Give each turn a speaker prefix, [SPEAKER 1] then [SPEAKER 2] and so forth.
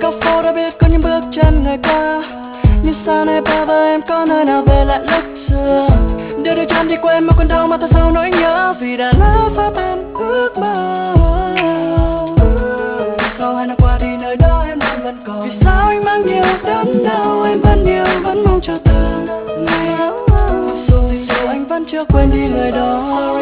[SPEAKER 1] Góc phố đã biết có những bước chân ngày qua, nhưng sao nay ba và em có nơi nào về lại lúc xưa. Đưa đôi chân đi quên mà còn đau mà ta sâu nỗi nhớ, vì đã lỡ phá tan ước mơ. Sau 2 năm qua thì nơi đó em đang vẫn còn. Vì sao anh mang nhiều đớn đau, em vẫn yêu vẫn mong cho từng ngày. Dù anh vẫn chưa quên đi lời đó.